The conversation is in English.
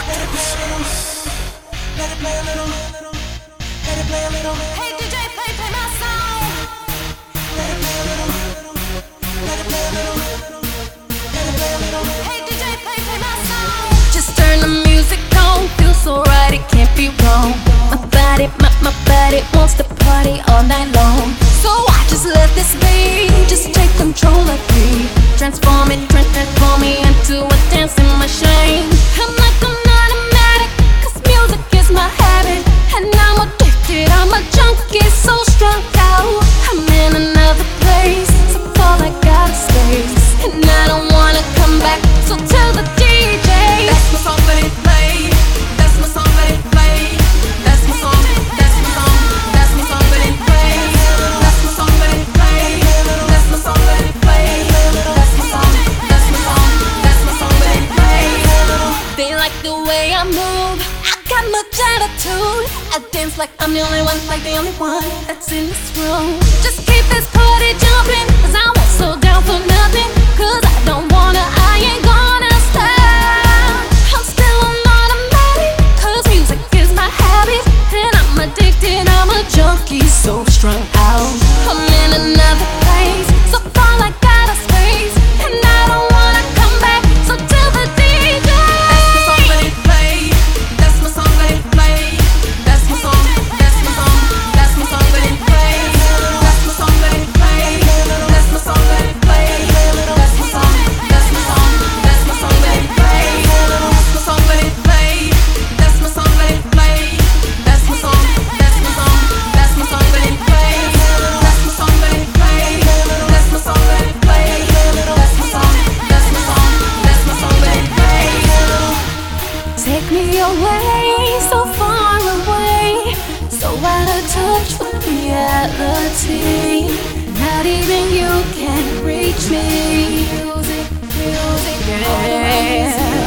Let it play a little. Let it play a little. Let it play a little. Hey DJ, play my song. Let it play a little. Let it play a little. Let it play a little. Hey DJ, play my song. Just turn the music on, feels so right, it can't be wrong. My body wants to party all night long. So I just let this be, just take control of me. Transform me into a dancing machine. I'm like an automatic, 'cause music is my habit. And I'm addicted, I'm a junkie, so strung out. I'm in another place, so all I got is space. And I don't wanna come back, so tell the DJ that's my song, let it play. That's my song, let it play. That's my song, that's my song, that's my song, let it play. That's my song, let it play. That's my song, let it play. That's my song, that's my song, that's my song, let it play. They like the way I move, I got much attitude. I dance like I'm the only one, like the only one that's in this room. Just keep this party jumping, 'cause I won't slow down for nothing. 'Cause I don't wanna, I ain't gonna stop. I'm still an automatic, 'cause music is my habit. And I'm addicted, I'm a junkie, so strung out. I'm in another place, so all I got is space. And I don't wanna come back, so tell the DJ that's my song, let it play. That's my song, let it play. That's my song, that's my song, that's my song, let it play. That's my song, let it play. That's my song, let it play. That's my song, that's my song, that's my song, let it play. That's my song, let it play. That's my song, let it play. That's my song, that's my song, that's my song, let it play. That's my song, let it play. That's my song, let it play. That's my song, that's my song, that's my song, let it play. Take me away, so far away, so out of touch with reality. Not even you can reach me. Music, yeah.